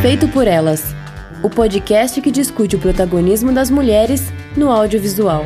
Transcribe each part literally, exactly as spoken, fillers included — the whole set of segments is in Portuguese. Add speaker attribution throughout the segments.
Speaker 1: Feito por Elas, o podcast que discute o protagonismo das mulheres no audiovisual.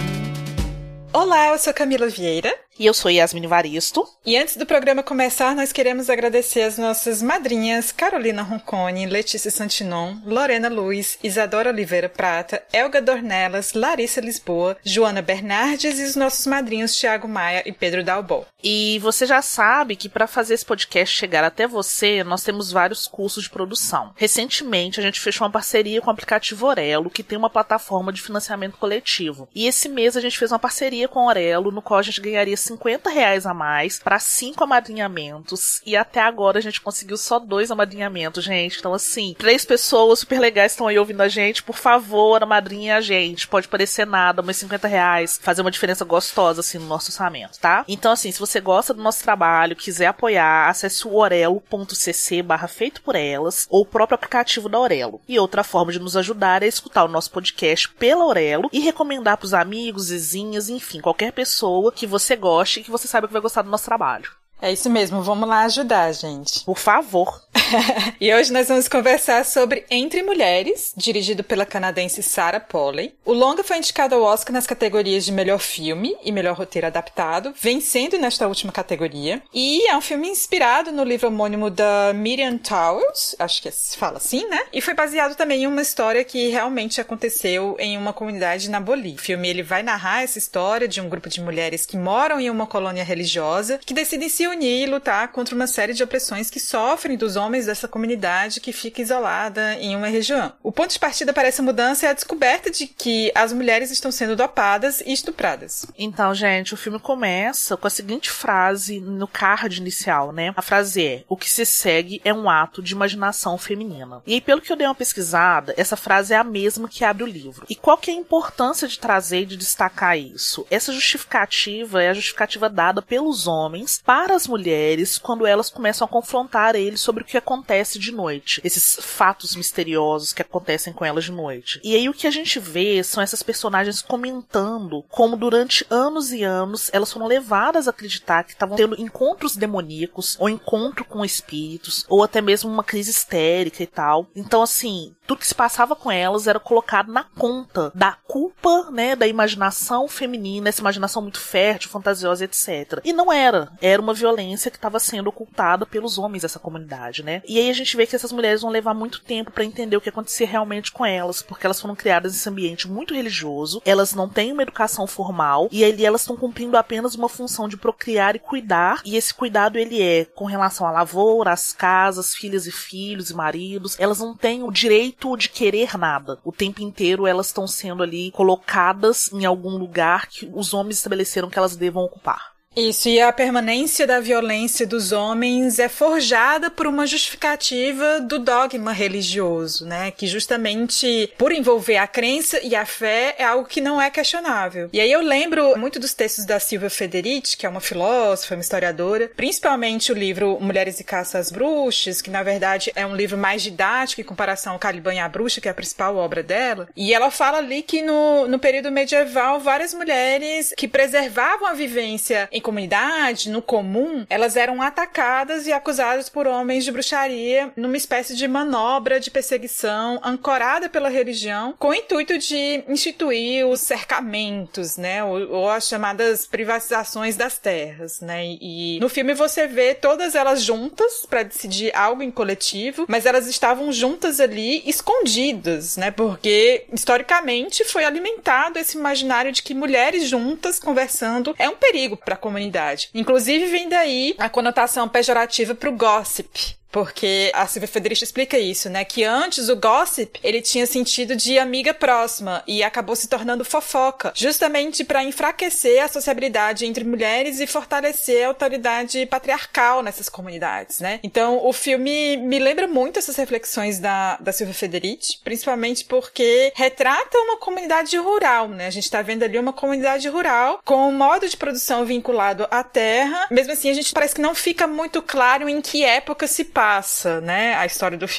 Speaker 2: Olá, eu sou Camila Vieira.
Speaker 3: E eu sou Yasmine Varisto.
Speaker 2: E antes do programa começar, nós queremos agradecer as nossas madrinhas Carolina Roncone, Letícia Santinon, Lorena Luiz, Isadora Oliveira Prata, Elga Dornelas, Larissa Lisboa, Joana Bernardes e os nossos madrinhos Thiago Maia e Pedro Dalbol.
Speaker 3: E você já sabe que para fazer esse podcast chegar até você, nós temos vários cursos de produção. Recentemente, a gente fechou uma parceria com o aplicativo Orelo, que tem uma plataforma de financiamento coletivo. E esse mês a gente fez uma parceria com o Orelo, no qual a gente ganharia cinquenta reais a mais para cinco amadrinhamentos, e até agora a gente conseguiu só dois amadrinhamentos, gente. Então, assim, três pessoas super legais estão aí ouvindo a gente. Por favor, amadrinha a gente. Pode parecer nada, mas cinquenta reais fazer uma diferença gostosa, assim, no nosso orçamento, tá? Então, assim, se você gosta do nosso trabalho, quiser apoiar, acesse o orelo.cc barra feito por elas, ou o próprio aplicativo da Orelo. E outra forma de nos ajudar é escutar o nosso podcast pela Orelo e recomendar pros amigos, vizinhas, enfim, qualquer pessoa que você goste e que você saiba que vai gostar do nosso trabalho.
Speaker 2: É isso mesmo, vamos lá ajudar, gente.
Speaker 3: Por favor.
Speaker 2: E hoje nós vamos conversar sobre Entre Mulheres, dirigido pela canadense Sarah Polley. O longa foi indicado ao Oscar nas categorias de melhor filme e melhor roteiro adaptado, vencendo nesta última categoria. E é um filme inspirado no livro homônimo da Miriam Towles, acho que se fala assim, né? E foi baseado também em uma história que realmente aconteceu em uma comunidade na Bolívia. O filme ele vai narrar essa história de um grupo de mulheres que moram em uma colônia religiosa, que decidem se unir e lutar contra uma série de opressões que sofrem dos homens dessa comunidade que fica isolada em uma região. O ponto de partida para essa mudança é a descoberta de que as mulheres estão sendo dopadas e estupradas.
Speaker 3: Então, gente, o filme começa com a seguinte frase no card inicial, né? A frase é: o que se segue é um ato de imaginação feminina. E aí, pelo que eu dei uma pesquisada, essa frase é a mesma que abre o livro. E qual que é a importância de trazer e de destacar isso? Essa justificativa é a justificativa dada pelos homens para as mulheres quando elas começam a confrontar eles sobre o que acontece de noite, esses fatos misteriosos que acontecem com elas de noite. E aí o que a gente vê são essas personagens comentando como durante anos e anos elas foram levadas a acreditar que estavam tendo encontros demoníacos, ou encontro com espíritos, ou até mesmo uma crise histérica e tal. Então, assim, tudo que se passava com elas era colocado na conta da culpa, né, da imaginação feminina, essa imaginação muito fértil, fantasiosa, etcétera. E não era. Era uma violência que estava sendo ocultada pelos homens dessa comunidade, né? E aí a gente vê que essas mulheres vão levar muito tempo para entender o que acontecia realmente com elas, porque elas foram criadas nesse ambiente muito religioso, elas não têm uma educação formal, e ali elas estão cumprindo apenas uma função de procriar e cuidar, e esse cuidado ele é com relação à lavoura, às casas, filhas e filhos e maridos. Elas não têm o direito de querer nada. O tempo inteiro elas estão sendo ali colocadas em algum lugar que os homens estabeleceram que elas devam ocupar.
Speaker 2: Isso, e a permanência da violência dos homens é forjada por uma justificativa do dogma religioso, né? Que justamente, por envolver a crença e a fé, é algo que não é questionável. E aí eu lembro muito dos textos da Silvia Federici, que é uma filósofa, uma historiadora, principalmente o livro Mulheres e Caça às Bruxas, que na verdade é um livro mais didático em comparação ao Caliban e a Bruxa, que é a principal obra dela. E ela fala ali que no, no período medieval, várias mulheres que preservavam a vivência em comunidade, no comum, elas eram atacadas e acusadas por homens de bruxaria numa espécie de manobra de perseguição ancorada pela religião, com o intuito de instituir os cercamentos, né, ou, ou as chamadas privatizações das terras, né, e, e no filme você vê todas elas juntas para decidir algo em coletivo, mas elas estavam juntas ali, escondidas, né, porque historicamente foi alimentado esse imaginário de que mulheres juntas conversando é um perigo para a comunidade. Inclusive vem daí a conotação pejorativa pro gossip. Porque a Silvia Federici explica isso, né? Que antes o gossip, ele tinha sentido de amiga próxima e acabou se tornando fofoca, justamente para enfraquecer a sociabilidade entre mulheres e fortalecer a autoridade patriarcal nessas comunidades, né? Então, o filme me lembra muito essas reflexões da, da Silvia Federici, principalmente porque retrata uma comunidade rural, né? A gente tá vendo ali uma comunidade rural com um modo de produção vinculado à terra. Mesmo assim, a gente parece que não fica muito claro em que época se passa, né, a história do filme.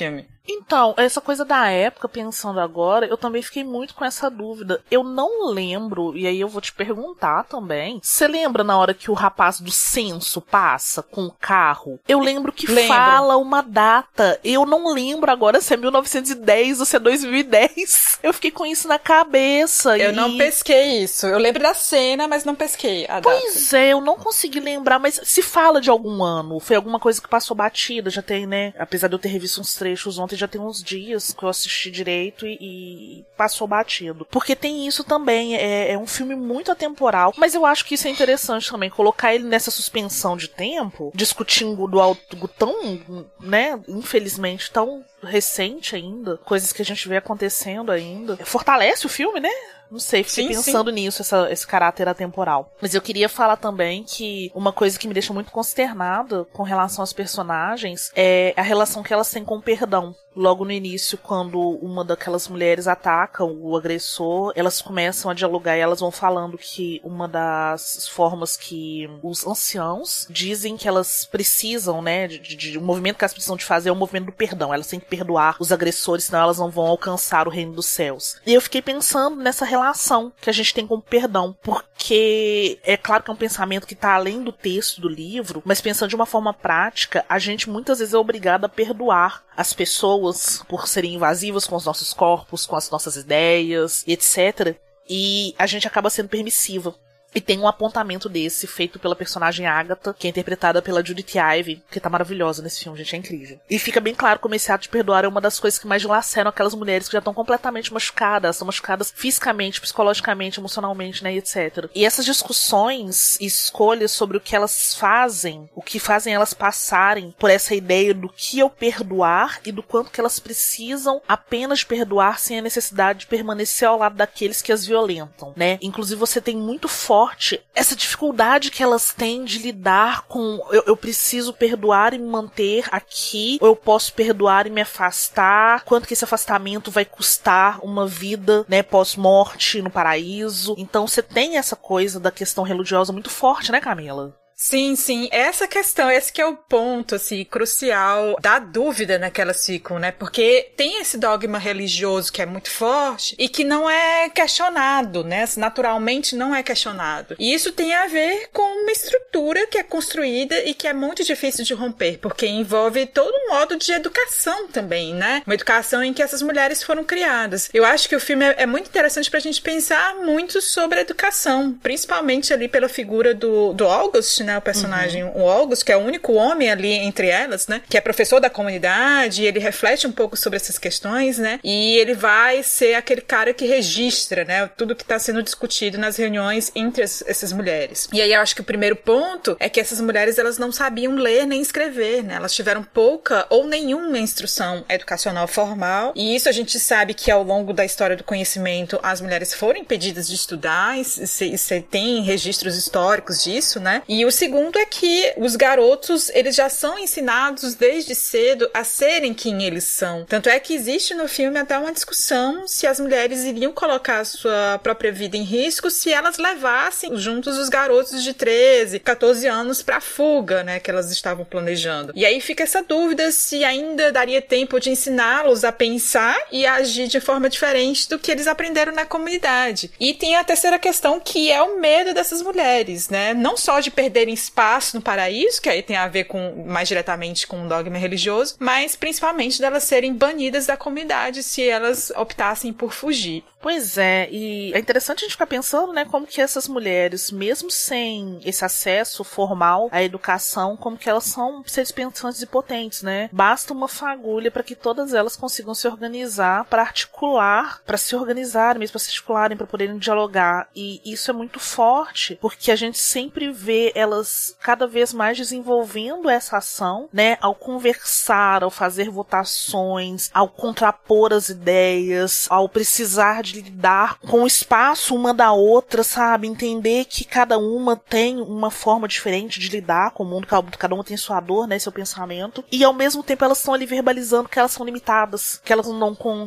Speaker 3: Então, essa coisa da época, pensando agora, eu também fiquei muito com essa dúvida. Eu não lembro, e aí eu vou te perguntar também, você lembra na hora que o rapaz do censo passa com o carro? Eu lembro que
Speaker 2: lembro.
Speaker 3: fala uma data. Eu não lembro agora se é mil novecentos e dez ou se é dois mil e dez. Eu fiquei com isso na cabeça.
Speaker 2: Eu
Speaker 3: e...
Speaker 2: não pesquei isso. Eu lembro da cena, mas não pesquei a
Speaker 3: Pois
Speaker 2: data.
Speaker 3: é, eu não consegui lembrar, mas se fala de algum ano, foi alguma coisa que passou batida, já tem, né? Apesar de eu ter revisto uns trechos ontem, já tem uns dias que eu assisti direito e, e passou batido. Porque tem isso também, é, é um filme muito atemporal, mas eu acho que isso é interessante também, colocar ele nessa suspensão de tempo, discutindo do algo tão, né, infelizmente, tão recente ainda, coisas que a gente vê acontecendo ainda. Fortalece o filme, né? Não sei, fiquei sim, pensando sim. nisso, essa, esse caráter atemporal. Mas eu queria falar também que uma coisa que me deixa muito consternada com relação aos personagens é a relação que elas têm com o perdão. Logo no início, quando uma daquelas mulheres ataca o agressor, elas começam a dialogar e elas vão falando que uma das formas que os anciãos dizem que elas precisam, né, de, de, de, o movimento que elas precisam de fazer é o movimento do perdão. Elas têm que perdoar os agressores, senão elas não vão alcançar o reino dos céus. E eu fiquei pensando nessa relação que a gente tem com o perdão, porque é claro que é um pensamento que está além do texto do livro, mas pensando de uma forma prática, a gente muitas vezes é obrigado a perdoar as pessoas por serem invasivas com os nossos corpos, com as nossas ideias, etcétera. E a gente acaba sendo permissiva. E tem um apontamento desse, feito pela personagem Agatha, que é interpretada pela Judith Ive, que tá maravilhosa nesse filme, gente, é incrível. E fica bem claro como esse ato de perdoar é uma das coisas que mais dilaceram aquelas mulheres que já estão completamente machucadas, são machucadas fisicamente, psicologicamente, emocionalmente, né, etcétera. E essas discussões e escolhas sobre o que elas fazem, o que fazem elas passarem por essa ideia do que eu perdoar e do quanto que elas precisam apenas perdoar sem a necessidade de permanecer ao lado daqueles que as violentam, né. Inclusive você tem muito forte essa dificuldade que elas têm de lidar com eu, eu preciso perdoar e me manter aqui, ou eu posso perdoar e me afastar, quanto que esse afastamento vai custar uma vida, né, pós-morte no paraíso. Então você tem essa coisa da questão religiosa muito forte, né, Camila?
Speaker 2: Sim, sim. Essa questão, esse que é o ponto, assim, crucial da dúvida, né, que elas ficam, né? Porque tem esse dogma religioso que é muito forte e que não é questionado, né? Naturalmente não é questionado. E isso tem a ver com uma estrutura que é construída e que é muito difícil de romper, porque envolve todo um modo de educação também, né? Uma educação em que essas mulheres foram criadas. Eu acho que o filme é, é muito interessante pra gente pensar muito sobre a educação, principalmente ali pela figura do, do August, né, o personagem, uhum. o August, que é o único homem ali entre elas, né, que é professor da comunidade, e ele reflete um pouco sobre essas questões, né, e ele vai ser aquele cara que registra, né, tudo que está sendo discutido nas reuniões entre as, essas mulheres. E aí eu acho que o primeiro ponto é que essas mulheres, elas não sabiam ler nem escrever, né, elas tiveram pouca ou nenhuma instrução educacional formal, e isso a gente sabe que ao longo da história do conhecimento as mulheres foram impedidas de estudar, e, e, e tem registros históricos disso, né, e o segundo é que os garotos, eles já são ensinados desde cedo a serem quem eles são. Tanto é que existe no filme até uma discussão se as mulheres iriam colocar a sua própria vida em risco se elas levassem juntos os garotos de treze, catorze anos pra fuga, né, que elas estavam planejando. E aí fica essa dúvida se ainda daria tempo de ensiná-los a pensar e a agir de forma diferente do que eles aprenderam na comunidade. E tem a terceira questão, que é o medo dessas mulheres, né, não só de perder espaço no paraíso, que aí tem a ver com, mais diretamente com o dogma religioso, mas principalmente delas serem banidas da comunidade se elas optassem por fugir.
Speaker 3: Pois é, e é interessante a gente ficar pensando, né, como que essas mulheres, mesmo sem esse acesso formal à educação, como que elas são seres pensantes e potentes, né? Basta uma fagulha para que todas elas consigam se organizar, para articular, para se organizarem, mesmo para se articularem, para poderem dialogar. E isso é muito forte, porque a gente sempre vê elas cada vez mais desenvolvendo essa ação, né, ao conversar, ao fazer votações, ao contrapor as ideias, ao precisar de lidar com o espaço uma da outra, sabe? Entender que cada uma tem uma forma diferente de lidar com o mundo, cada uma tem sua dor, né, seu pensamento, e ao mesmo tempo elas estão ali verbalizando que elas são limitadas, que elas não dão conta,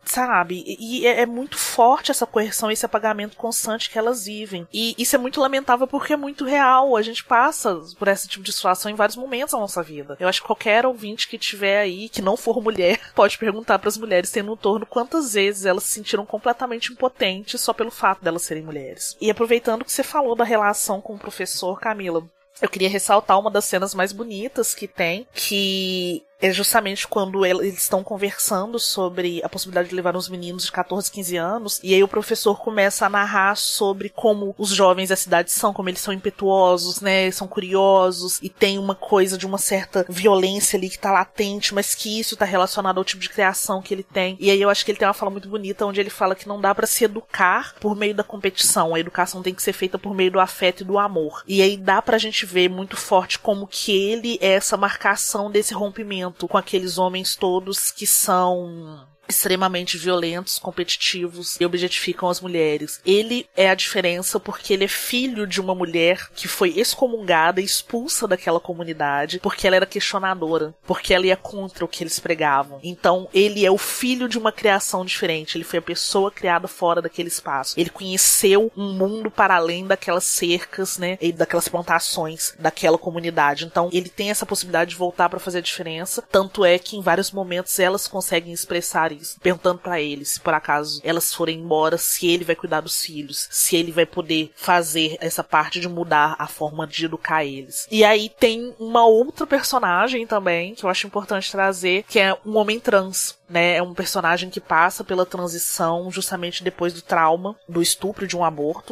Speaker 3: sabe? E, e é, é muito forte essa coerção, esse apagamento constante que elas vivem. E isso é muito lamentável porque é muito real. A gente passa por esse tipo de situação em vários momentos da nossa vida. Eu acho que qualquer ouvinte que tiver aí, que não for mulher, pode perguntar para as mulheres tendo no torno quantas vezes elas se sentiram completamente impotentes só pelo fato delas serem mulheres. E aproveitando que você falou da relação com o professor, Camila, eu queria ressaltar uma das cenas mais bonitas que tem, que é justamente quando eles estão conversando sobre a possibilidade de levar uns meninos de catorze, quinze anos, e aí o professor começa a narrar sobre como os jovens da cidade são, como eles são impetuosos, né, são curiosos, e tem uma coisa de uma certa violência ali que tá latente, mas que isso tá relacionado ao tipo de criação que ele tem. E aí eu acho que ele tem uma fala muito bonita, onde ele fala que não dá pra se educar por meio da competição, a educação tem que ser feita por meio do afeto e do amor. E aí dá pra gente ver muito forte como que ele é essa marcação desse rompimento com aqueles homens todos que são extremamente violentos, competitivos e objetificam as mulheres. Ele é a diferença porque ele é filho de uma mulher que foi excomungada e expulsa daquela comunidade porque ela era questionadora, porque ela ia contra o que eles pregavam. Então, ele é o filho de uma criação diferente, ele foi a pessoa criada fora daquele espaço. Ele conheceu um mundo para além daquelas cercas, né, e daquelas plantações daquela comunidade. Então, ele tem essa possibilidade de voltar para fazer a diferença, tanto é que em vários momentos elas conseguem expressar isso. Perguntando pra ele se por acaso elas forem embora, se ele vai cuidar dos filhos, se ele vai poder fazer essa parte de mudar a forma de educar eles. E aí tem uma outra personagem também que eu acho importante trazer, que é um homem trans, né? É um personagem que passa pela transição justamente depois do trauma, do estupro, de um aborto,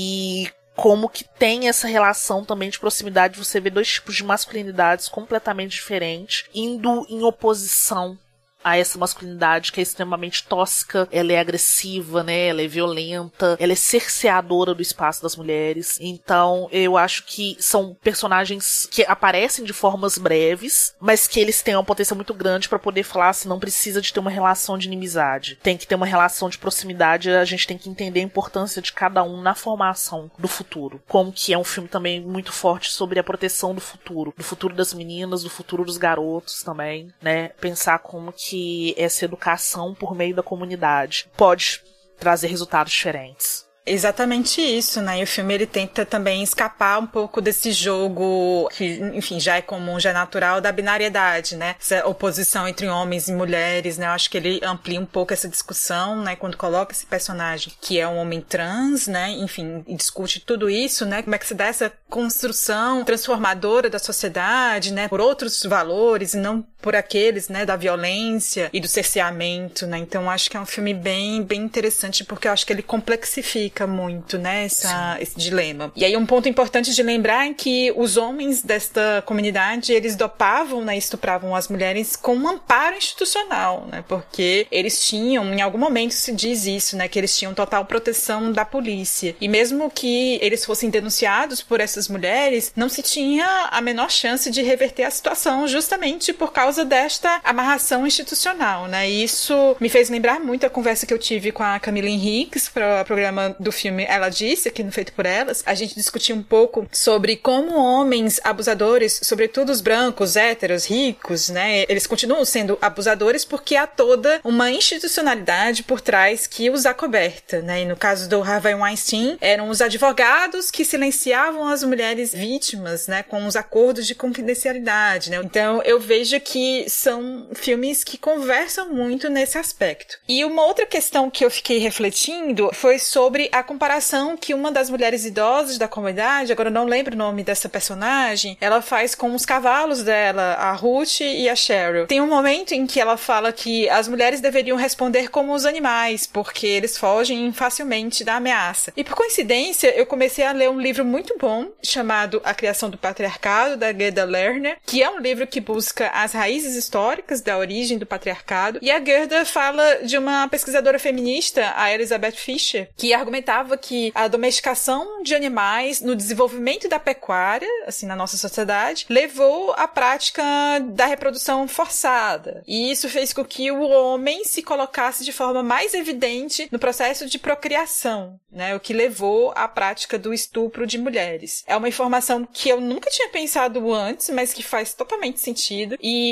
Speaker 3: e como que tem essa relação também de proximidade, você vê dois tipos de masculinidades completamente diferentes, indo em oposição a essa masculinidade que é extremamente tóxica, ela é agressiva, né, ela é violenta, ela é cerceadora do espaço das mulheres. Então, eu acho que são personagens que aparecem de formas breves, mas que eles têm uma potência muito grande pra poder falar assim, não precisa de ter uma relação de inimizade, tem que ter uma relação de proximidade, a gente tem que entender a importância de cada um na formação do futuro. Como que é um filme também muito forte sobre a proteção do futuro, do futuro das meninas, do futuro dos garotos também, né, pensar como que que essa educação por meio da comunidade pode trazer resultados diferentes.
Speaker 2: Exatamente isso, né? E o filme ele tenta também escapar um pouco desse jogo que, enfim, já é comum, já é natural, da binariedade, né? Essa oposição entre homens e mulheres, né? Eu acho que ele amplia um pouco essa discussão, né? Quando coloca esse personagem que é um homem trans, né? Enfim, e discute tudo isso, né? Como é que se dá essa construção transformadora da sociedade, né? Por outros valores e não por aqueles, né? Da violência e do cerceamento, né? Então, acho que é um filme bem, bem interessante porque eu acho que ele complexifica muito, né, essa, esse dilema. E aí um ponto importante de lembrar é que os homens desta comunidade, eles dopavam, né, estupravam as mulheres com um amparo institucional, né, porque eles tinham, em algum momento se diz isso, né, que eles tinham total proteção da polícia. E mesmo que eles fossem denunciados por essas mulheres, não se tinha a menor chance de reverter a situação justamente por causa desta amarração institucional, né, e isso me fez lembrar muito a conversa que eu tive com a Camila Henriques para o programa do filme Ela Disse, aqui no Feito por Elas. A gente discutiu um pouco sobre como homens abusadores, sobretudo os brancos, héteros, ricos, né, eles continuam sendo abusadores porque há toda uma institucionalidade por trás que os acoberta, né, e no caso do Harvey Weinstein, eram os advogados que silenciavam as mulheres vítimas, né, com os acordos de confidencialidade, né, então eu vejo que são filmes que conversam muito nesse aspecto. E uma outra questão que eu fiquei refletindo foi sobre a comparação que uma das mulheres idosas da comunidade, agora eu não lembro o nome dessa personagem, ela faz com os cavalos dela, a Ruth e a Cheryl. Tem um momento em que ela fala que as mulheres deveriam responder como os animais, porque eles fogem facilmente da ameaça. E por coincidência, eu comecei a ler um livro muito bom, chamado A Criação do Patriarcado, da Gerda Lerner, que é um livro que busca as raízes históricas da origem do patriarcado, e a Gerda fala de uma pesquisadora feminista, a Elizabeth Fischer, que argumentava que a domesticação de animais no desenvolvimento da pecuária, assim, na nossa sociedade, levou à prática da reprodução forçada. E isso fez com que o homem se colocasse de forma mais evidente no processo de procriação, né? O que levou à prática do estupro de mulheres. É uma informação que eu nunca tinha pensado antes, mas que faz totalmente sentido. E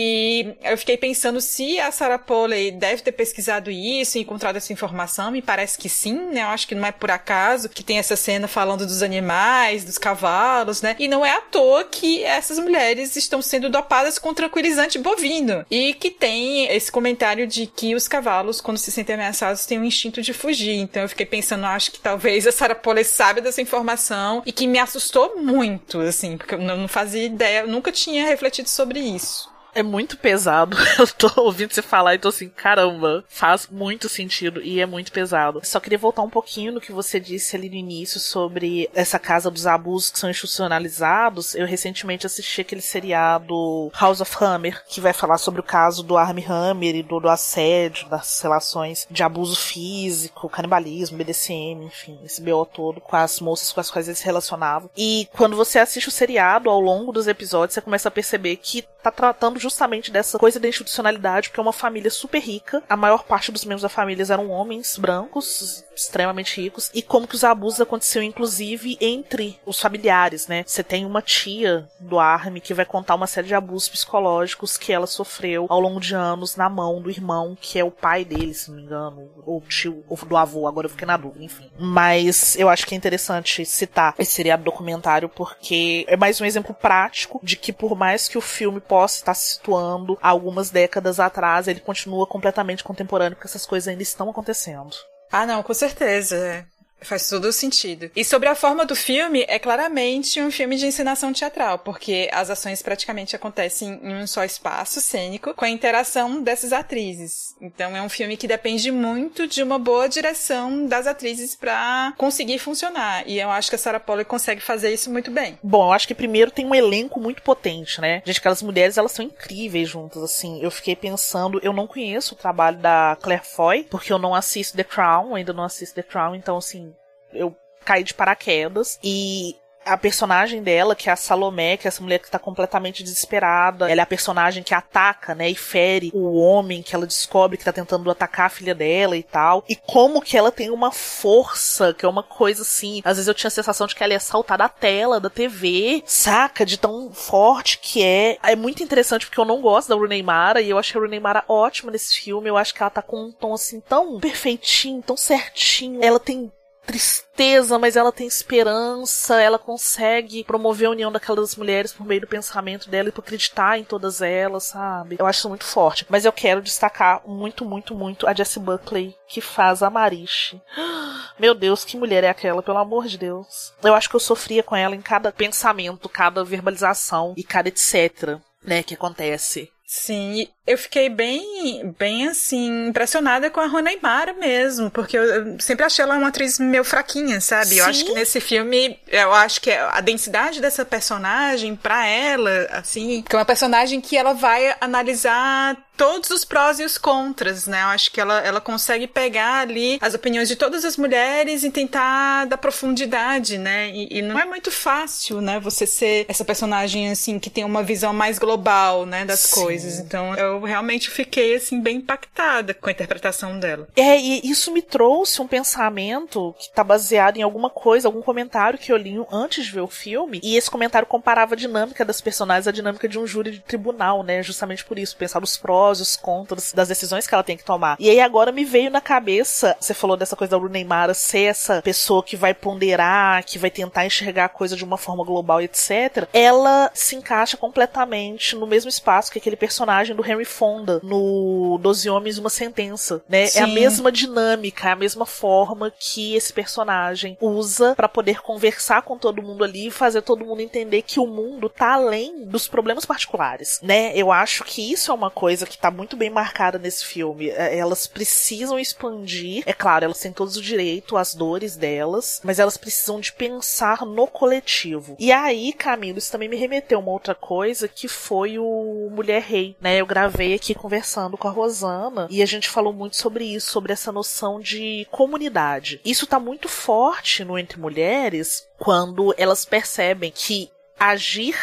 Speaker 2: E eu fiquei pensando se a Sarah Polley deve ter pesquisado isso e encontrado essa informação. Me parece que sim, né? Eu acho que não é por acaso que tem essa cena falando dos animais, dos cavalos, né? E não é à toa que essas mulheres estão sendo dopadas com tranquilizante bovino. E que tem esse comentário de que os cavalos, quando se sentem ameaçados, têm um instinto de fugir. Então eu fiquei pensando, acho que talvez a Sarah Polley sabe dessa informação e que me assustou muito, assim, porque eu não fazia ideia, eu nunca tinha refletido sobre isso.
Speaker 3: É muito pesado. Eu tô ouvindo você falar e tô assim, caramba, faz muito sentido e é muito pesado. Só queria voltar um pouquinho no que você disse ali no início sobre essa casa dos abusos que são institucionalizados. Eu recentemente assisti aquele seriado House of Hammer, que vai falar sobre o caso do Armie Hammer e do, do assédio, das relações de abuso físico, canibalismo, B D S M, enfim, esse B O todo com as moças com as quais eles se relacionavam. E quando você assiste o seriado, ao longo dos episódios, você começa a perceber que tá tratando justamente dessa coisa da institucionalidade, porque é uma família super rica, a maior parte dos membros da família eram homens brancos, extremamente ricos, e como que os abusos aconteciam, inclusive, entre os familiares, né? Você tem uma tia do Armie que vai contar uma série de abusos psicológicos que ela sofreu ao longo de anos na mão do irmão, que é o pai dele, se não me engano, ou tio, ou do avô, agora eu fiquei na dúvida, enfim. Mas eu acho que é interessante citar esse seriado documentário, porque é mais um exemplo prático de que, por mais que o filme possa estar situando algumas décadas atrás, ele continua completamente contemporâneo, porque essas coisas ainda estão acontecendo.
Speaker 2: Ah, não, com certeza. Faz todo sentido. E sobre a forma do filme, é claramente um filme de encenação teatral, porque as ações praticamente acontecem em um só espaço cênico, com a interação dessas atrizes. Então é um filme que depende muito de uma boa direção das atrizes pra conseguir funcionar. E eu acho que a Sarah Polley consegue fazer isso muito bem.
Speaker 3: Bom, eu acho que primeiro tem um elenco muito potente, né? Gente, aquelas mulheres, elas são incríveis juntas, assim. Eu fiquei pensando, eu não conheço o trabalho da Claire Foy, porque eu não assisto The Crown, ainda não assisto The Crown, então, assim, eu caí de paraquedas, e a personagem dela, que é a Salomé, que é essa mulher que tá completamente desesperada, ela é a personagem que ataca, né, e fere o homem que ela descobre que tá tentando atacar a filha dela e tal, e como que ela tem uma força, que é uma coisa assim, às vezes eu tinha a sensação de que ela ia saltar da tela, da T V, saca, de tão forte que é. É muito interessante porque eu não gosto da Rooney Mara, e eu achei a Rooney Mara ótima nesse filme, eu acho que ela tá com um tom assim, tão perfeitinho, tão certinho, ela tem tristeza, mas ela tem esperança, ela consegue promover a união daquelas mulheres por meio do pensamento dela e por acreditar em todas elas, sabe? Eu acho isso muito forte. Mas eu quero destacar muito, muito, muito a Jessie Buckley, que faz a Marish. Meu Deus, que mulher é aquela, pelo amor de Deus. Eu acho que eu sofria com ela em cada pensamento, cada verbalização e cada etc, né, que acontece.
Speaker 2: Sim, eu fiquei bem, bem assim, impressionada com a Rooney Mara mesmo, porque eu, eu sempre achei ela uma atriz meio fraquinha, sabe? Sim. Eu acho que nesse filme, eu acho que a densidade dessa personagem, pra ela, assim, que é uma personagem que ela vai analisar todos os prós e os contras, né? Eu acho que ela, ela consegue pegar ali as opiniões de todas as mulheres e tentar dar profundidade, né? E, e não é muito fácil, né? Você ser essa personagem, assim, que tem uma visão mais global, né? Das Sim. coisas. Então, eu realmente fiquei, assim, bem impactada com a interpretação dela.
Speaker 3: É, e isso me trouxe um pensamento que tá baseado em alguma coisa, algum comentário que eu li antes de ver o filme, e esse comentário comparava a dinâmica das personagens à dinâmica de um júri de tribunal, né? Justamente por isso, pensar os prós, os contras das decisões que ela tem que tomar. E aí agora me veio na cabeça, você falou dessa coisa da Rooney Mara ser essa pessoa que vai ponderar, que vai tentar enxergar a coisa de uma forma global, etcétera. Ela se encaixa completamente no mesmo espaço que aquele personagem do Henry Fonda no Doze Homens e Uma Sentença, né? Sim. É a mesma dinâmica, é a mesma forma que esse personagem usa pra poder conversar com todo mundo ali e fazer todo mundo entender que o mundo tá além dos problemas particulares, né? Eu acho que isso é uma coisa que tá muito bem marcada nesse filme. Elas precisam expandir, é claro, elas têm todos o direito às dores delas, mas elas precisam de pensar no coletivo. E aí, Camilo, isso também me remeteu a uma outra coisa, que foi o Mulher Rei, né? Eu gravei aqui conversando com a Rosana e a gente falou muito sobre isso, sobre essa noção de comunidade. Isso tá muito forte no Entre Mulheres quando elas percebem que agir,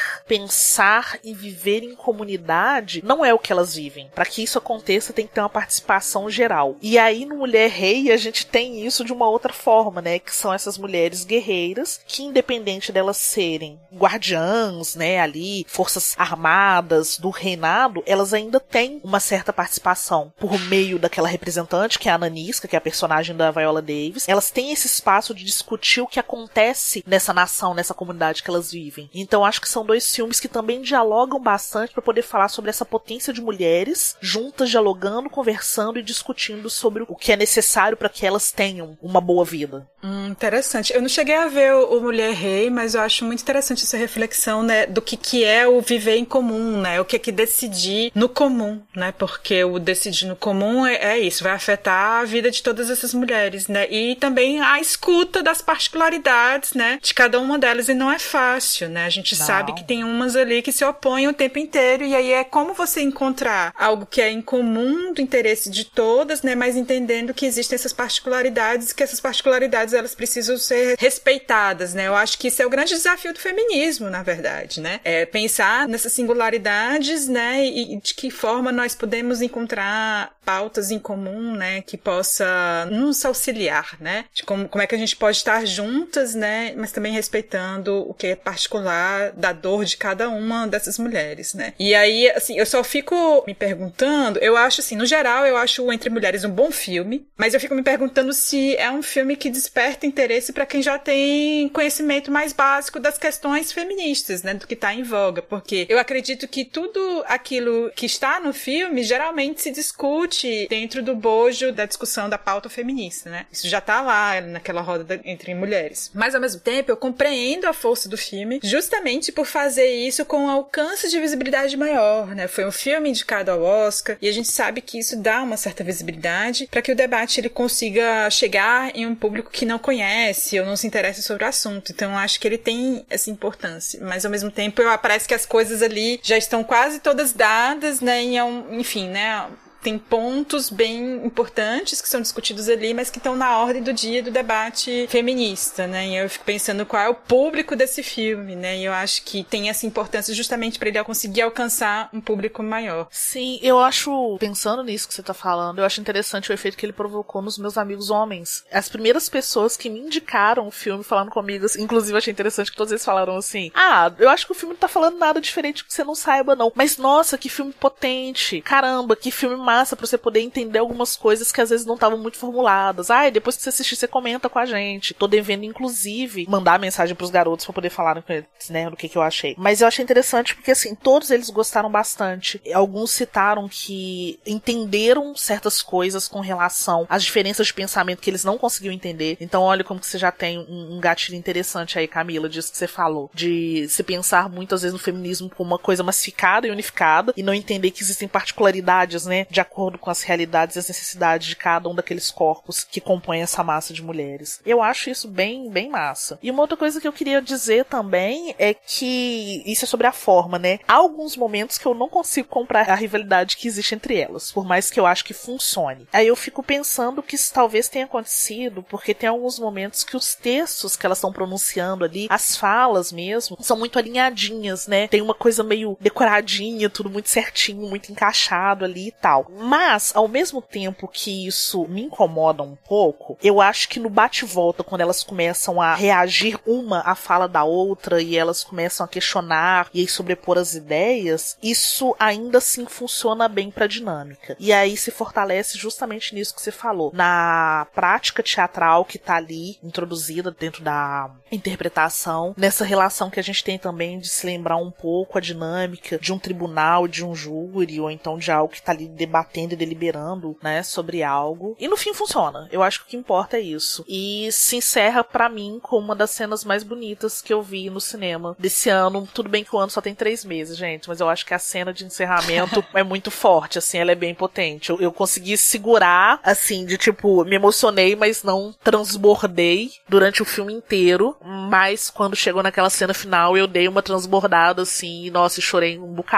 Speaker 3: pensar e viver em comunidade não é o que elas vivem. Para que isso aconteça, tem que ter uma participação geral. E aí, no Mulher Rei, a gente tem isso de uma outra forma, né? Que são essas mulheres guerreiras, que independente delas serem guardiãs, né, ali, forças armadas do reinado, elas ainda têm uma certa participação por meio daquela representante, que é a Nanisca, que é a personagem da Viola Davis. Elas têm esse espaço de discutir o que acontece nessa nação, nessa comunidade que elas vivem. Então, acho que são dois filmes que também dialogam bastante para poder falar sobre essa potência de mulheres, juntas, dialogando, conversando e discutindo sobre o que é necessário para que elas tenham uma boa vida.
Speaker 2: Hum, interessante. Eu não cheguei a ver o, o Mulher Rei, mas eu acho muito interessante essa reflexão, né, do que, que é o viver em comum, né, o que é que decidir no comum, né, porque o decidir no comum é, é isso, vai afetar a vida de todas essas mulheres, né, e também a escuta das particularidades, né, de cada uma delas, e não é fácil, né, a gente não. sabe que tem umas ali que se opõem o tempo inteiro, e aí é como você encontrar algo que é em comum do interesse de todas, né, mas entendendo que existem essas particularidades, que essas particularidades elas precisam ser respeitadas, né, eu acho que isso é o grande desafio do feminismo, na verdade, né, é pensar nessas singularidades, né, e de que forma nós podemos encontrar pautas em comum, né, que possa nos auxiliar, né, de como, como é que a gente pode estar juntas, né, mas também respeitando o que é particular da dor de cada uma dessas mulheres, né. E aí, assim, eu só fico me perguntando, eu acho assim, no geral, eu acho o Entre Mulheres um bom filme, mas eu fico me perguntando se é um filme que desperta interesse para quem já tem conhecimento mais básico das questões feministas, né, do que está em voga, porque eu acredito que tudo aquilo que está no filme geralmente se discute dentro do bojo da discussão da pauta feminista, né? Isso já tá lá naquela roda da, entre mulheres. Mas ao mesmo tempo eu compreendo a força do filme justamente por fazer isso com um alcance de visibilidade maior, né? Foi um filme indicado ao Oscar e a gente sabe que isso dá uma certa visibilidade para que o debate ele consiga chegar em um público que não conhece ou não se interessa sobre o assunto. Então eu acho que ele tem essa importância, mas ao mesmo tempo eu, parece que as coisas ali já estão quase todas dadas, né? E, enfim, né? Tem pontos bem importantes que são discutidos ali, mas que estão na ordem do dia do debate feminista, né? E eu fico pensando qual é o público desse filme, né? E eu acho que tem essa importância justamente para ele conseguir alcançar um público maior.
Speaker 3: Sim, eu acho, pensando nisso que você tá falando, eu acho interessante o efeito que ele provocou nos meus amigos homens. As primeiras pessoas que me indicaram o filme falando comigo, assim, inclusive eu achei interessante que todos eles falaram assim, ah, eu acho que o filme não tá falando nada diferente que você não saiba, não. Mas, nossa, que filme potente. Caramba, que filme massa pra você poder entender algumas coisas que às vezes não estavam muito formuladas. Ai, depois que você assistir, você comenta com a gente. Tô devendo, inclusive, mandar mensagem pros garotos pra poder falar, né, do que, que eu achei. Mas eu achei interessante porque, assim, todos eles gostaram bastante. Alguns citaram que entenderam certas coisas com relação às diferenças de pensamento que eles não conseguiam entender. Então, olha como que você já tem um, um gatilho interessante aí, Camila, disso que você falou. De se pensar muitas vezes no feminismo como uma coisa massificada e unificada e não entender que existem particularidades, né, de acordo com as realidades e as necessidades de cada um daqueles corpos que compõem essa massa de mulheres. Eu acho isso bem, bem massa. E uma outra coisa que eu queria dizer também é que isso é sobre a forma, né? Há alguns momentos que eu não consigo comprar a rivalidade que existe entre elas, por mais que eu acho que funcione. Aí eu fico pensando que isso talvez tenha acontecido porque tem alguns momentos que os textos que elas estão pronunciando ali, as falas mesmo, são muito alinhadinhas, né? Tem uma coisa meio decoradinha, tudo muito certinho, muito encaixado ali e tal. Mas, ao mesmo tempo que isso me incomoda um pouco, eu acho que no bate-volta, quando elas começam a reagir uma à fala da outra e elas começam a questionar e aí sobrepor as ideias, isso ainda assim funciona bem pra dinâmica. E aí se fortalece justamente nisso que você falou. Na prática teatral que tá ali, introduzida dentro da interpretação, nessa relação que a gente tem também de se lembrar um pouco a dinâmica de um tribunal, de um júri, ou então de algo que tá ali debatendo batendo e deliberando, né, sobre algo. E no fim funciona. Eu acho que o que importa é isso. E se encerra pra mim com uma das cenas mais bonitas que eu vi no cinema desse ano. Tudo bem que o ano só tem três meses, gente, mas eu acho que a cena de encerramento é muito forte, assim, ela é bem potente. Eu, eu consegui segurar, assim, de tipo, me emocionei, mas não transbordei durante o filme inteiro. Mas quando chegou naquela cena final, eu dei uma transbordada, assim, e nossa, chorei um bocado.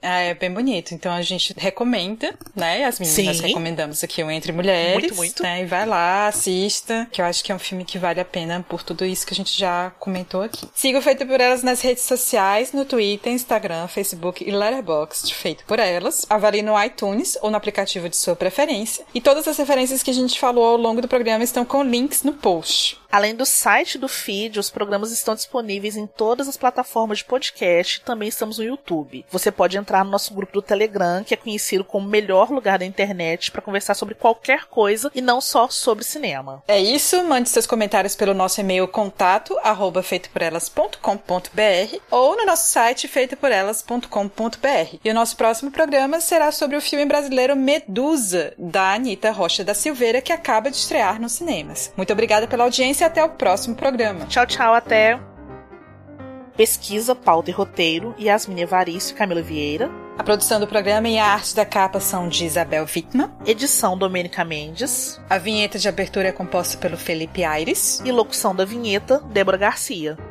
Speaker 2: Ah, é bem bonito. Então a gente recomenda, né? As meninas
Speaker 3: Sim.
Speaker 2: recomendamos aqui o Entre Mulheres.
Speaker 3: Muito, muito.
Speaker 2: Né? E vai lá, assista, que eu acho que é um filme que vale a pena por tudo isso que a gente já comentou aqui. Siga o Feito por Elas nas redes sociais, no Twitter, Instagram, Facebook e Letterboxd, Feito por Elas. Avalie no iTunes ou no aplicativo de sua preferência. E todas as referências que a gente falou ao longo do programa estão com links no post.
Speaker 3: Além do site do feed, os programas estão disponíveis em todas as plataformas de podcast e também estamos no YouTube. Você pode entrar no nosso grupo do Telegram, que é conhecido como o melhor lugar da internet para conversar sobre qualquer coisa e não só sobre cinema.
Speaker 2: É isso, mande seus comentários pelo nosso e-mail contato arroba feito por elas ponto com ponto b r ou no nosso site feito por elas ponto com ponto b r. E o nosso próximo programa será sobre o filme brasileiro Medusa, da Anita Rocha da Silveira, que acaba de estrear nos cinemas. Muito obrigada pela audiência e até o próximo programa.
Speaker 3: Tchau, tchau, até! Pesquisa, pauta e roteiro, Yasmin Evaristo e Camila Vieira.
Speaker 2: A produção do programa e a arte da capa são de Isabel Wittmann.
Speaker 3: Edição Domênica Mendes.
Speaker 2: A vinheta de abertura é composta pelo Felipe Aires.
Speaker 3: E locução da vinheta, Débora Garcia.